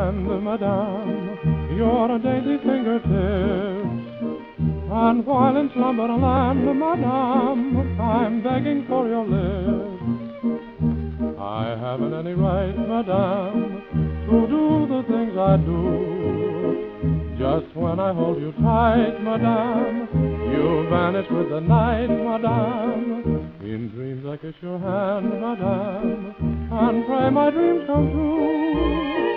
hand, madame, your dainty fingertips. And while in slumberland, madame, I'm begging for your lips. I haven't any right, madame, to do the things I do. Just when I hold you tight, madame, you vanish with the night, madame. In dreams I kiss your hand, madame, and pray my dreams come true.